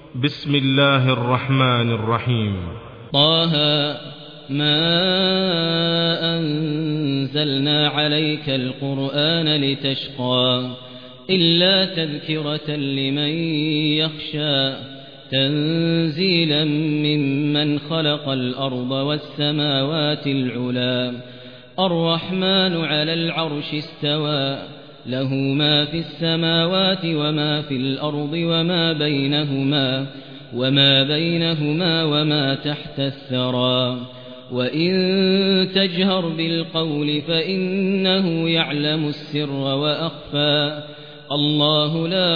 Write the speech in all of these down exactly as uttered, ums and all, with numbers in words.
بسم الله الرحمن الرحيم. طه ما أنزلنا عليك القرآن لتشقى إلا تذكرة لمن يخشى تنزيلا ممن خلق الأرض والسماوات العلى الرحمن على العرش استوى له ما في السماوات وما في الأرض وما بينهما وما بينهما وما تحت الثرى وإن تجهر بالقول فإنه يعلم السر وأخفى الله لا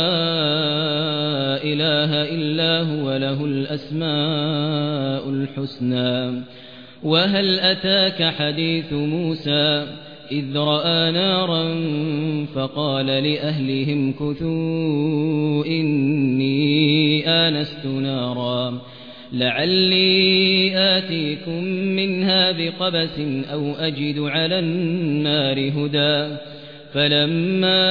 إله إلا هو له الأسماء الحسنى. وهل أتاك حديث موسى إذ رأى نارا فقال لأهلهم كثوا إني آنست نارا لعلي آتيكم منها بقبس أو أجد على النار هدى فلما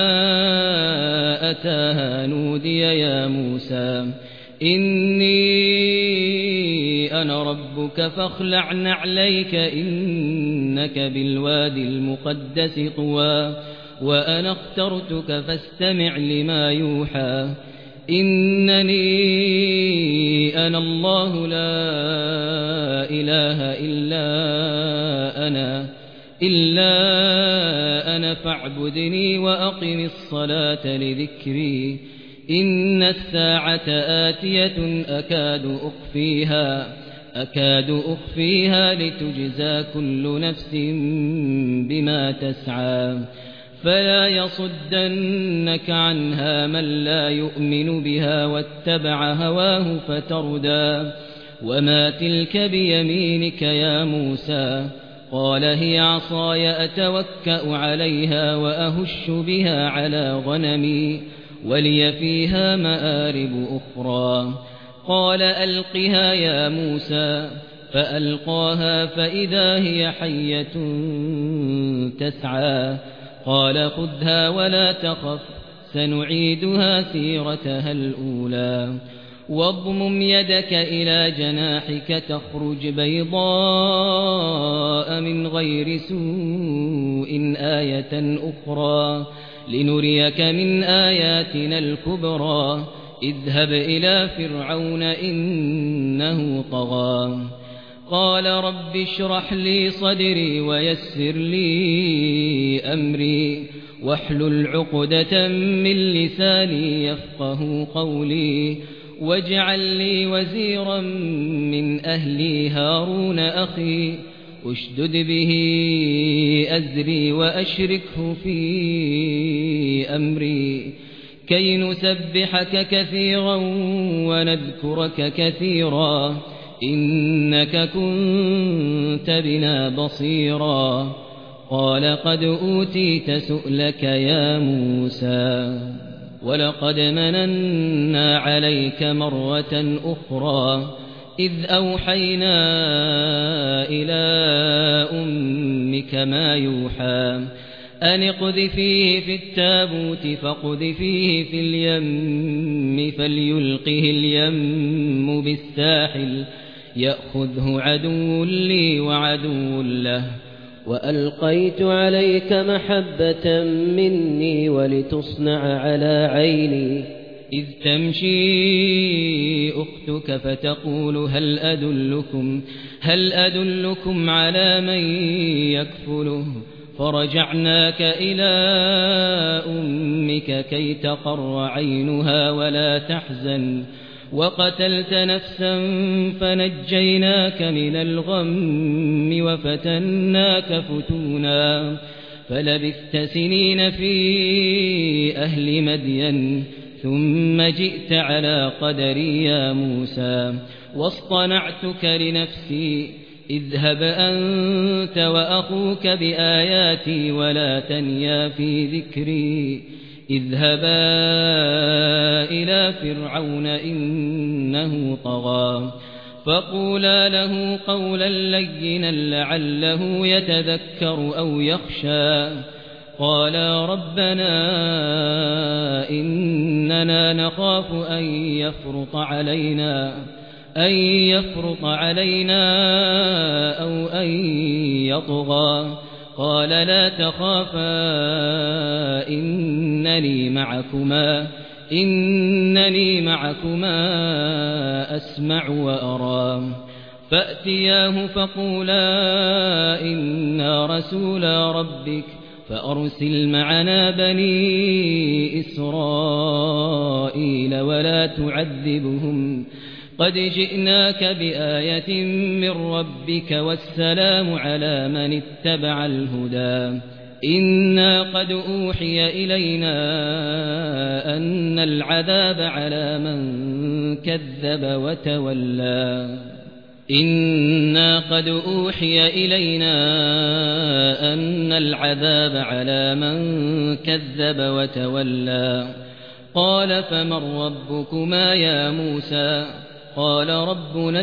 أتاها نودي يا موسى إني أنا ربك فاخلع نعليك إنك بالوادي المقدس طوى وأنا اخترتك فاستمع لما يوحى إنني أنا الله لا إله إلا أنا إلا أنا فاعبدني وأقم الصلاة لذكري إن الساعة آتية أكاد أخفيها أكاد أخفيها لتجزى كل نفس بما تسعى فلا يصدنك عنها من لا يؤمن بها واتبع هواه فتردى وما تلك بيمينك يا موسى قال هي عصاي أتوكأ عليها وأهش بها على غنمي ولي فيها مآرب أخرى قال ألقها يا موسى فألقاها فإذا هي حية تسعى قال خذها ولا تخف سنعيدها سيرتها الأولى واضمم يدك إلى جناحك تخرج بيضاء من غير سوء آية أخرى لنريك من آياتنا الكبرى اذهب إلى فرعون إنه طغى قال رب اشرح لي صدري ويسر لي أمري واحلل عقدة من لساني يفقه قولي واجعل لي وزيرا من أهلي هارون أخي اشدد به أزري وأشركه في أمري كي نسبحك كثيرا ونذكرك كثيرا إنك كنت بنا بصيرا قال قد أوتيت سؤلك يا موسى ولقد مننا عليك مرة أخرى إذ أوحينا إلى أمك ما يوحى أن اقذفيه في التابوت فاقذفيه في اليم فليلقه اليم بالساحل يأخذه عدو لي وعدو له وألقيت عليك محبة مني ولتصنع على عيني إذ تمشي أختك فتقول هل أدلكم هل أدلكم على من يكفله فرجعناك إلى أمك كي تقر عينها ولا تحزن وقتلت نفسا فنجيناك من الغم وفتناك فتونا فلبثت سنين في أهل مدين ثم جئت على قدري يا موسى واصطنعتك لنفسي اذهب أنت وأخوك بآياتي ولا تنيا في ذكري اذهبا إلى فرعون إنه طغى فقولا له قولا لينا لعله يتذكر أو يخشى قالا ربنا إننا نخاف أن يفرط علينا أن يفرط علينا أو أن يطغى قال لا تخافا إنني معكما إنني معكما أسمع وأرى فأتياه فقولا إنا رسولا ربك فأرسل معنا بني إسرائيل ولا تعذبهم قد جئناك بآية من ربك والسلام على من اتبع الهدى إنا قد أوحي إلينا أن العذاب على من كذب وتولى إنا قد أوحي إلينا أن العذاب على من كذب وتولى قال فمن ربكما يا موسى قال ربنا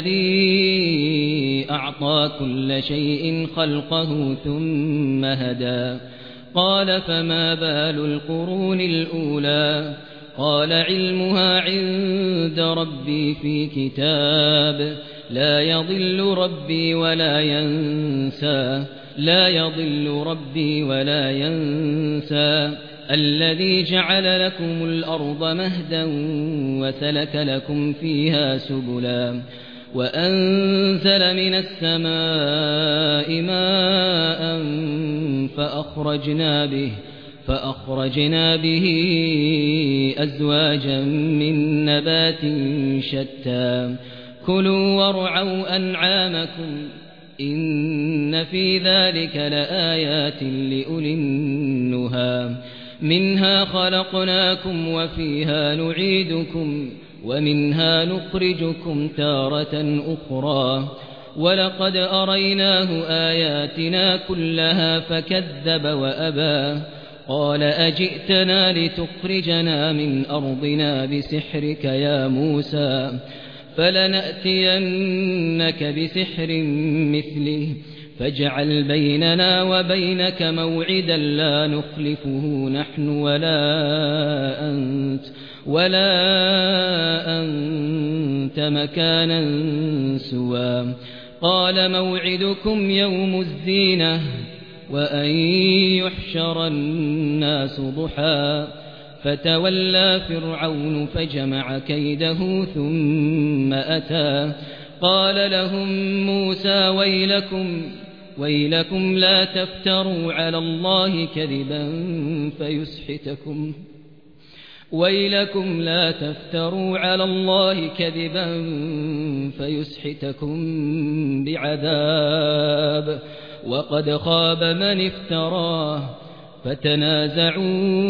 الذي أعطى كل شيء خلقه ثم هدى قال فما بال القرون الأولى قال علمها عند ربي في كتاب لا يضل ربي ولا ينسى لا يضل ربي ولا ينسى الذي جعل لكم الأرض مهدا وسلك لكم فيها سبلا وأنزل من السماء ماء فأخرجنا به فأخرجنا به أزواجا من نبات شتى كلوا وارعوا أنعامكم إن في ذلك لآيات لأولي النهى منها خلقناكم وفيها نعيدكم ومنها نخرجكم تارة أخرى ولقد أريناه آياتنا كلها فكذب وأبى قال أجئتنا لتخرجنا من أرضنا بسحرك يا موسى فلنأتينك بسحر مثله فاجعل بيننا وبينك موعدا لا نخلفه نحن ولا أنت ولا أنت مكانا سوى قال موعدكم يوم الزينة وأن يحشر الناس ضحى فتولى فرعون فجمع كيده ثم أتى قال لهم موسى ويلكم ويلكم لا تفتروا على الله كذبا فيسحتكم ويلكم لا تفتروا على الله كذبا فيسحتكم بعذاب وقد خاب من افتراه فتنازعوا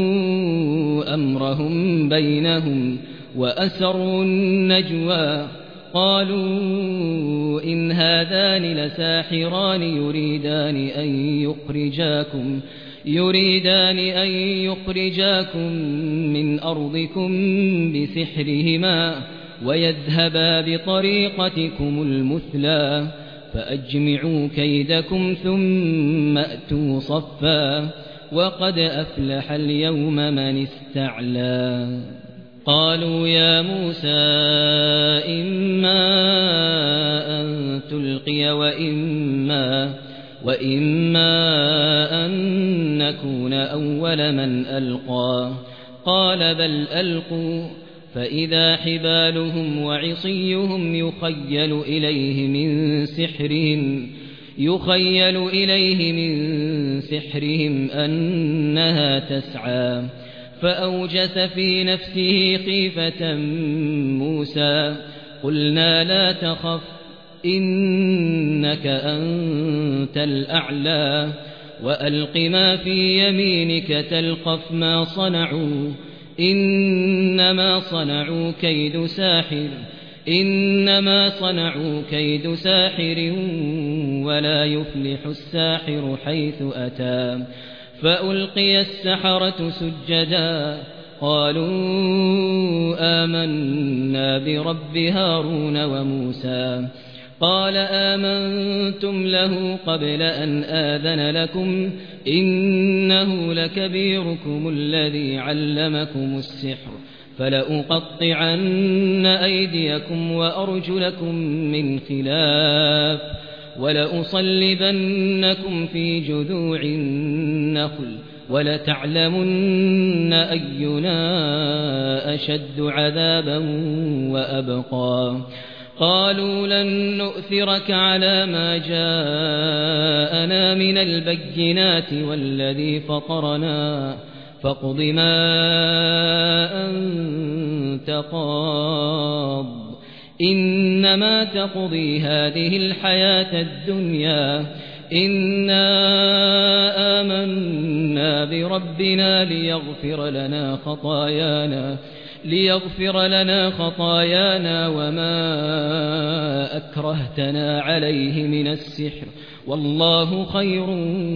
أمرهم بينهم وأسروا النجوى قالوا إن هذان لساحران يريدان أن يخرجاكم يريدان أن يخرجاكم من أرضكم بسحرهما ويذهبا بطريقتكم المثلى فأجمعوا كيدكم ثم أتوا صفا وقد أفلح اليوم من استعلى قالوا يا موسى إما أن تلقي وإما وإما أن نكون أول من ألقى قال بل ألقوا فإذا حبالهم وعصيهم يخيل إليه من سحرهم يخيل إليه من سحرهم أنها تسعى فأوجس في نفسه خيفة موسى قلنا لا تخف إنك أنت الأعلى وألق ما في يمينك تلقف ما صنعوا إنما صنعوا كيد ساحر إنما صنعوا كيد ساحر ولا يفلح الساحر حيث أتى فألقي السحرة سجدا قالوا آمنا برب هارون وموسى قال آمنتم له قبل أن آذن لكم إنه لكبيركم الذي علمكم السحر فلأقطعن أيديكم وأرجلكم من خلاف ولأصلبنكم في جذوع النخل ولتعلمن أينا أشد عذابا وأبقى قالوا لن نؤثرك على ما جاءنا من البينات والذي فطرنا فاقض ما أنت قاض إنما تقضي هذه الحياة الدنيا إنا آمنا بربنا ليغفر لنا خطايانا ليغفر لنا خطايانا وما أكرهتنا عليه من السحر والله خير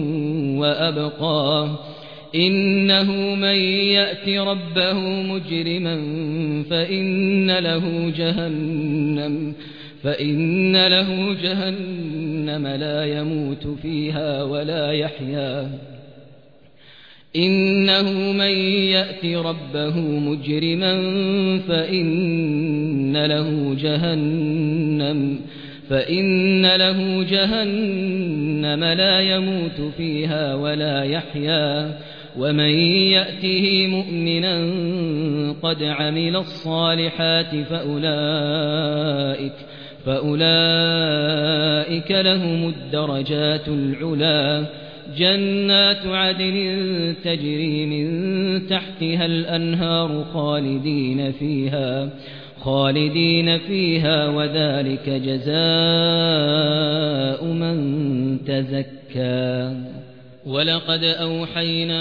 وأبقى إنه من يأت ربه مجرما فإن له جهنم فإن له جهنم لا يموت فيها ولا يحيا إنه من يأت ربه مجرما فإن له جهنم فإن له جهنم لا يموت فيها ولا يحيا ومن يأته مؤمنا قد عمل الصالحات فأولئك فأولئك لهم الدرجات العلا جنات عدن تجري من تحتها الأنهار خالدين فيها خالدين فيها وذلك جزاء من تزكى ولقد أوحينا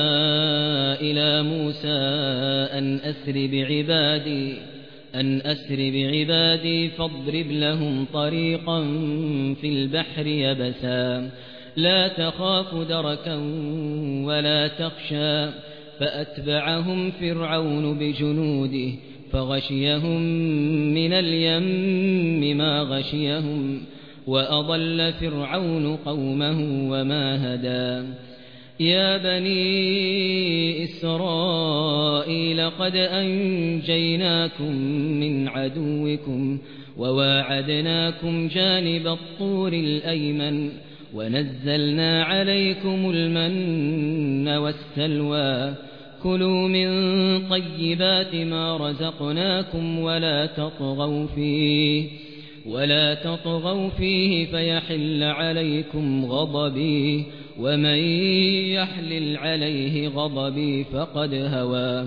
إلى موسى أن أسر بعبادي أن أسر بعبادي فاضرب لهم طريقا في البحر يبسا لا تخاف دركا ولا تخشى فأتبعهم فرعون بجنوده فغشيهم من اليم ما غشيهم وأضل فرعون قومه وما هدى يا بني إسرائيل قد أنجيناكم من عدوكم وواعدناكم جانب الطور الأيمن ونزلنا عليكم المن والسلوى كلوا من طيبات ما رزقناكم ولا تطغوا فيه ولا تطغوا فيه فيحل عليكم غضبي ومن يحلل عليه غضبي فقد هوى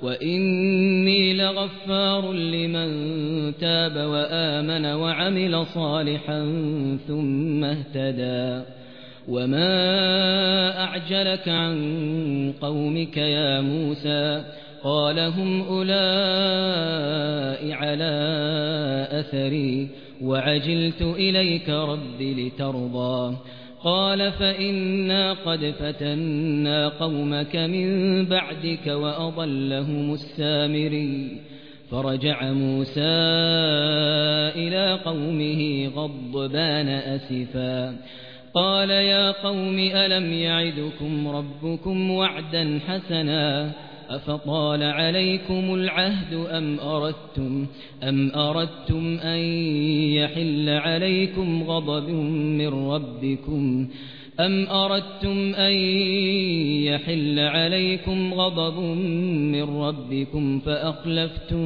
وإني لغفار لمن تاب وآمن وعمل صالحا ثم اهتدى وما أعجلك عن قومك يا موسى قال هم أولئك على أثري وعجلت إليك رب لترضى قال فإنا قد فتنا قومك من بعدك وأضلهم السامري فرجع موسى إلى قومه غضبان أسفا قال يا قوم ألم يعدكم ربكم وعدا حسنا أفطال عليكم العهد أم أردتم أم أردتم أن يحل عليكم غضب من ربكم أم أردتم أن يحل عليكم غضب من ربكم فأخلفتم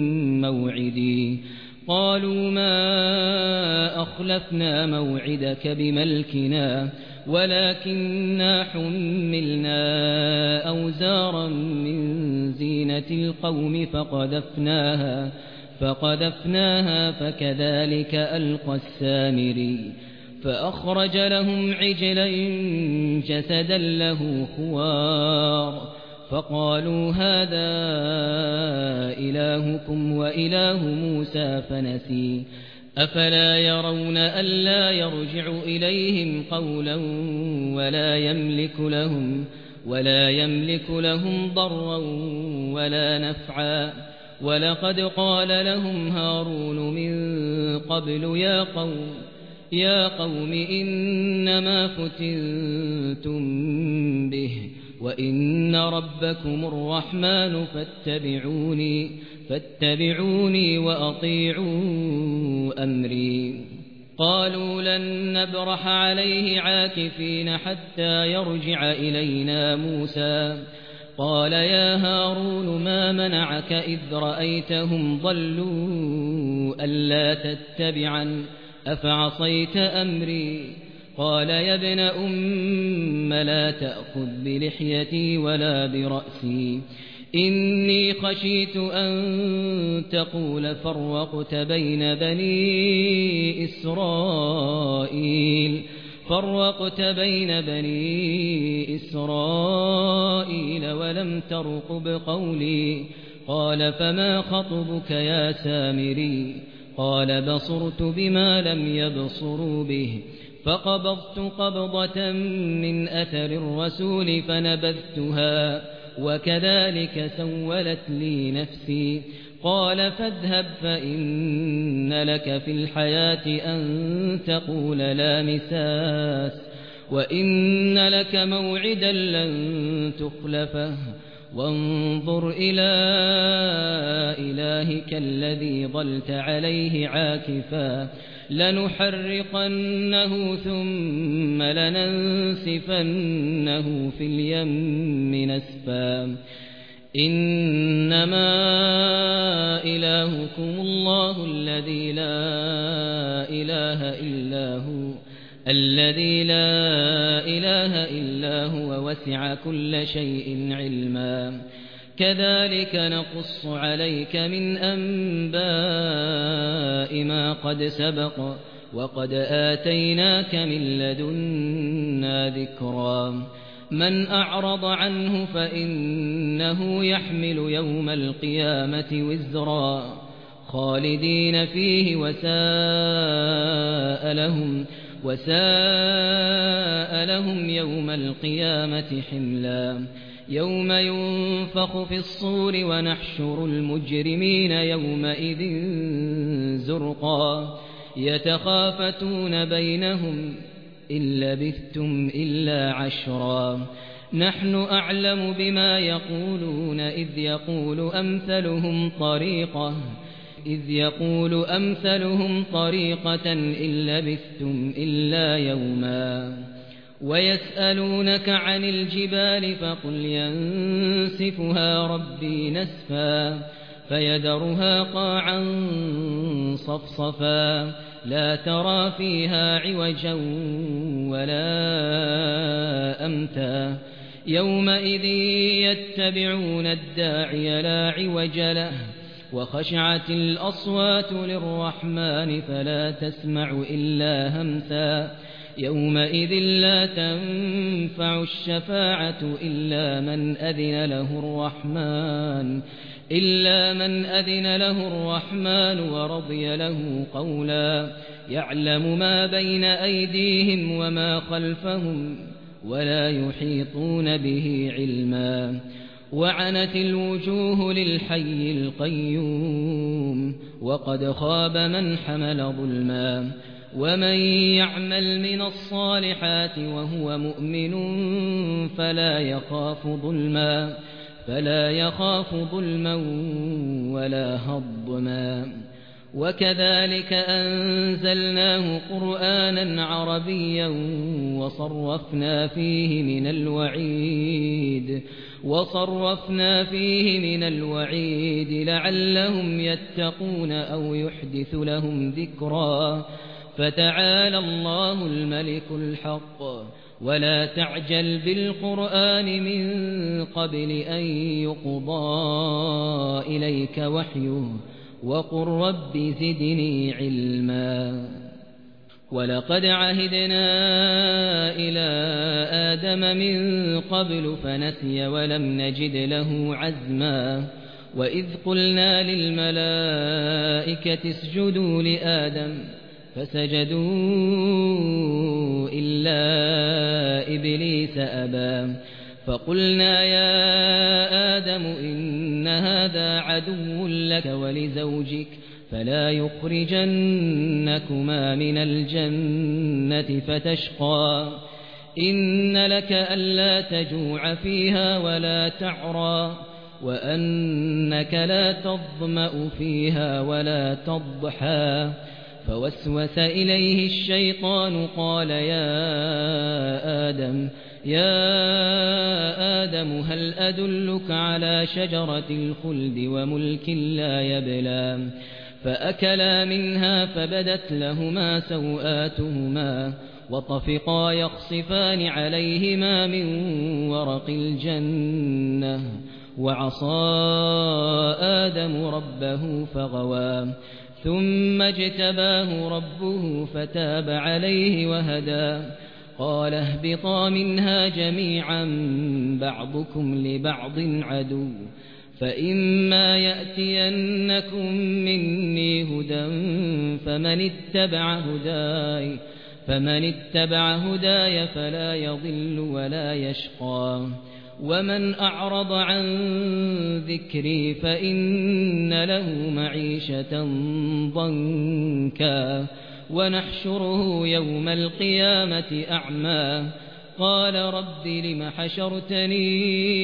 موعدي قالوا ما أخلفنا موعدك بملكنا ولكننا حملنا أوزارا من زينة القوم فقذفناها فقذفناها فكذلك ألقى السامري فأخرج لهم عجلا جسدا له خوار فقالوا هذا إلهكم وإله موسى فنسي أفلا يرون ألا يرجع إليهم قولا ولا يملك لهم ولا يملك لهم ضرا ولا نفعا ولقد قال لهم هارون من قبل يا قوم يا قوم إنما فتنتم به وإن ربكم الرحمن فاتبعوني فاتبعوني وأطيعوا أمري قالوا لن نبرح عليه عاكفين حتى يرجع إلينا موسى قال يا هارون ما منعك إذ رأيتهم ضلوا ألا تتبعا أفعصيت أمري قال يا ابن أم لا تأخذ بلحيتي ولا برأسي إني خشيت أن تقول فرقت بين بني إسرائيل فرقت بين بني إسرائيل ولم ترقب قولي قال فما خطبك يا سامري قال بصرت بما لم يبصروا به فقبضت قبضة من أثر الرسول فنبذتها وكذلك سولت لي نفسي قال فاذهب فإن لك في الحياة أن تقول لا مساس وإن لك موعدا لن تخلفه وانظر إلى إلهك الذي ظلت عليه عاكفا لنحرقنه ثم لننسفنه في اليم نسفا إنما إلهكم الله الذي لا إله إلا هو الذي لا إله إلا هو وسع كل شيء علما كذلك نقص عليك من أنباء ما قد سبق وقد آتيناك من لدنا ذكرا من أعرض عنه فإنه يحمل يوم القيامة وزرا خالدين فيه وساء لهم وساء لهم يوم القيامة حملا يوم ينفخ في الصور ونحشر المجرمين يومئذ زرقا يتخافتون بينهم إن لبثتم إلا عشرا نحن أعلم بما يقولون إذ يقول أمثلهم طريقة إذ يقول أمثلهم طريقة إن لبثتم إلا يوما ويسألونك عن الجبال فقل ينسفها ربي نسفا فيذرها قاعا صفصفا لا ترى فيها عوجا ولا أمتا يومئذ يتبعون الداعي لا عوج له وخشعت الأصوات للرحمن فلا تسمع إلا همسا يومئذ لا تنفع الشفاعة إلا من أذن له الرحمن إلا من أذن له الرحمن ورضي له قولا يعلم ما بين أيديهم وما خلفهم ولا يحيطون به علما وعنت الوجوه للحي القيوم وقد خاب من حمل ظلما ومن يعمل من الصالحات وهو مؤمن فلا يخاف ظلما فلا يخاف ظلما ولا هضما وكذلك أنزلناه قرآنا عربيا وصرفنا فيه من الوعيد وصرفنا فيه من الوعيد لعلهم يتقون أو يحدث لهم ذكرا فتعالى الله الملك الحق ولا تعجل بالقرآن من قبل أن يقضى إليك وحيه وقل رب زدني علما ولقد عهدنا إلى آدم من قبل فنسي ولم نجد له عزما وإذ قلنا للملائكة اسجدوا لآدم فسجدوا إلا إبليس أبى فقلنا يا آدم إن أن هذا عدو لك ولزوجك فلا يخرجنكما من الجنة فتشقى إن لك ألا تجوع فيها ولا تعرى وأنك لا تظمأ فيها ولا تضحى فوسوس إليه الشيطان قال يا آدم يا آدم هل أدلك على شجرة الخلد وملك لا يبلى فأكلا منها فبدت لهما سوآتهما وطفقا يخصفان عليهما من ورق الجنة وعصى آدم ربه فغوى ثم اجتباه ربه فتاب عليه وهدى قال اهبطا منها جميعا بعضكم لبعض عدو فإما يأتينكم مني هدى فمن اتبع هداي فمن اتبع هداي فلا يضل ولا يشقى ومن أعرض عن ذكري فإن له معيشة ضنكا ونحشره يوم القيامة أعمى قال رب لم حشرتني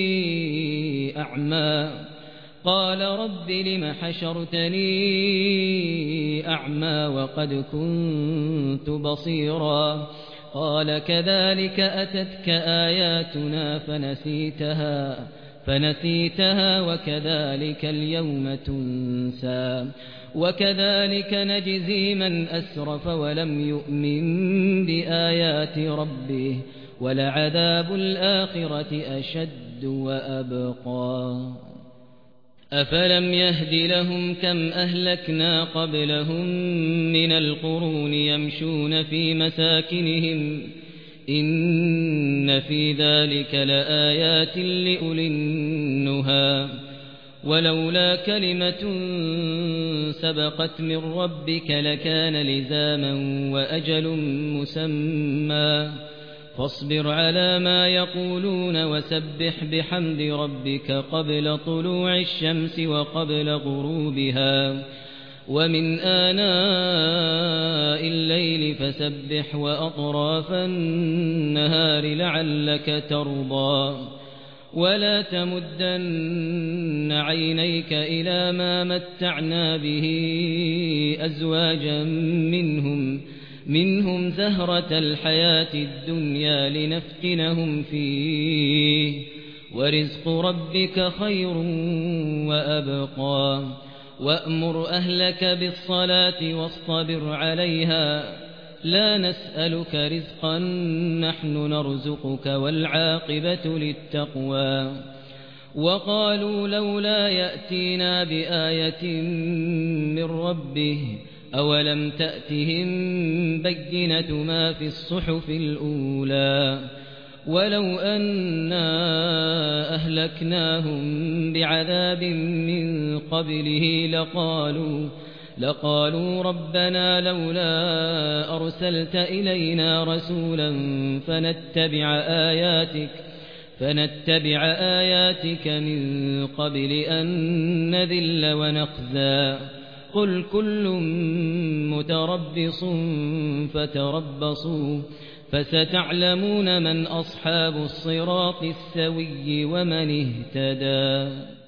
أعمى قال رب لم حشرتني أعمى وقد كنت بصيرا قال كذلك أتتك آياتنا فنسيتها فنسيتها وكذلك اليوم تنسى وكذلك نجزي من أسرف ولم يؤمن بآيات ربه ولعذاب الآخرة أشد وأبقى أفلم يهد لهم كم أهلكنا قبلهم من القرون يمشون في مساكنهم إن في ذلك لآيات لأولي النهى ولولا كلمة سبقت من ربك لكان لزاما وأجل مسمى فاصبر على ما يقولون وسبح بحمد ربك قبل طلوع الشمس وقبل غروبها ومن آناء الليل فسبح وأطراف النهار لعلك ترضى ولا تمدن عينيك إلى ما متعنا به أزواجا منهم منهم زهرة الحياة الدنيا لنفتنهم فيه ورزق ربك خير وأبقى وأمر أهلك بالصلاة واصطبر عليها لا نسألك رزقا نحن نرزقك والعاقبة للتقوى وقالوا لولا يأتينا بآية من ربه أولم تأتهم بينة ما في الصحف الأولى ولو أنا أهلكناهم بعذاب من قبله لقالوا لقالوا ربنا لولا أرسلت إلينا رسولا فنتبع آياتك فنتبع آياتك من قبل أن نذل ونخزى قل كل متربص فتربصوا فستعلمون من أصحاب الصراط السوي ومن اهتدى.